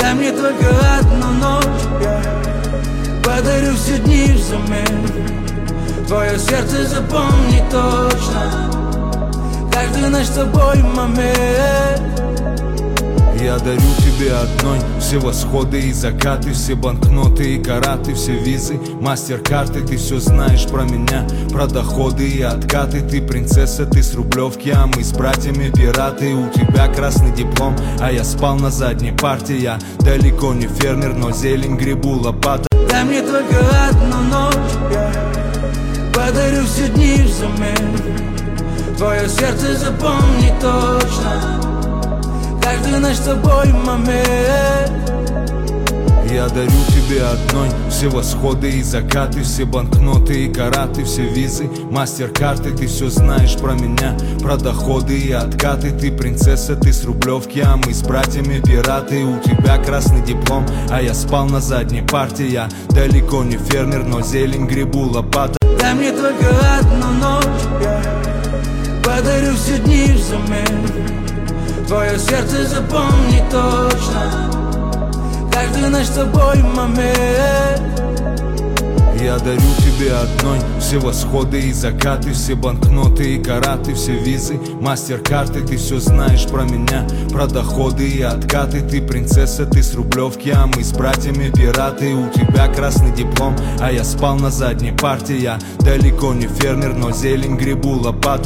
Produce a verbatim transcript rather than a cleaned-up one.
Дай мне только одну ночь, я подарю все дни взамен. Твое сердце запомни точно каждый наш с тобой момент. Я дарю тебе одной все восходы и закаты, все банкноты и караты, все визы, мастер-карты. Ты все знаешь про меня, про доходы и откаты. Ты принцесса, ты с Рублевки, а мы с братьями пираты. У тебя красный диплом, а я спал на задней парте. Я далеко не фермер, но зелень гребу лопата. Дай мне только одну ночь, я подарю все дни взамен. Твое сердце запомни точно каждый наш с тобой момент. Я дарю тебе одной все восходы и закаты, все банкноты и караты, все визы, мастер-карты. Ты все знаешь про меня, про доходы и откаты. Ты принцесса, ты с Рублевки, а мы с братьями пираты. У тебя красный диплом, а я спал на задней парте. Я далеко не фермер, но зелень гребу лопата. Дай мне только одну ночь, я подарю все дни взамен. Твое сердце запомни точно каждый наш с тобой момент. Я дарю тебе одной все восходы и закаты, все банкноты и караты, все визы, мастер-карты. Ты все знаешь про меня, про доходы и откаты. Ты принцесса, ты с Рублевки, а мы с братьями пираты. У тебя красный диплом, а я спал на задней парте. Я далеко не фермер, но зелень гребу лопата.